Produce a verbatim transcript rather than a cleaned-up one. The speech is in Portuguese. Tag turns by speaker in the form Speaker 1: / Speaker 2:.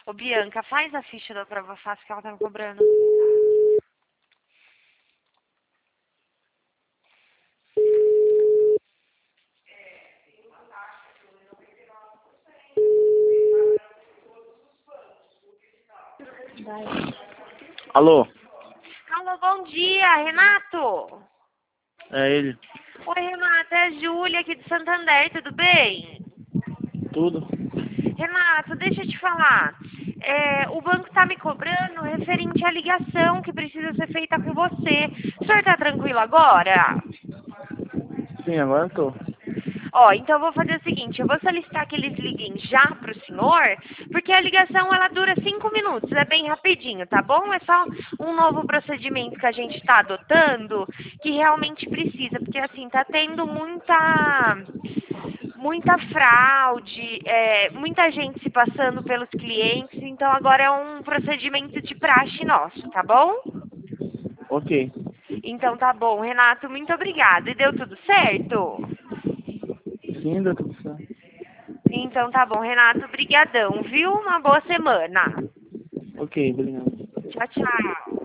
Speaker 1: Ô, Bianca, faz a ficha da prova fácil que ela tá me cobrando.
Speaker 2: Vai. Alô?
Speaker 1: Alô, bom dia, Renato.
Speaker 2: É ele.
Speaker 1: Oi, Renato, é a Júlia aqui de Santander, tudo bem?
Speaker 2: Tudo?
Speaker 1: Renato, deixa eu te falar. É, o banco tá me cobrando referente à ligação que precisa ser feita com você. O senhor tá tranquilo agora?
Speaker 2: Sim, agora eu tô.
Speaker 1: Ó, então eu vou fazer o seguinte, eu vou solicitar que eles liguem já pro senhor, porque a ligação ela dura cinco minutos, é bem rapidinho, tá bom? É só um novo procedimento que a gente está adotando que realmente precisa, porque assim, tá tendo muita muita fraude, é, muita gente se passando pelos clientes, então agora é um procedimento de praxe nosso, tá bom?
Speaker 2: Ok.
Speaker 1: Então tá bom, Renato, muito obrigada. E deu tudo certo?
Speaker 2: Sim, deu tudo certo.
Speaker 1: Então tá bom, Renato, brigadão, viu? Uma boa semana.
Speaker 2: Ok, obrigado.
Speaker 1: Tchau, tchau.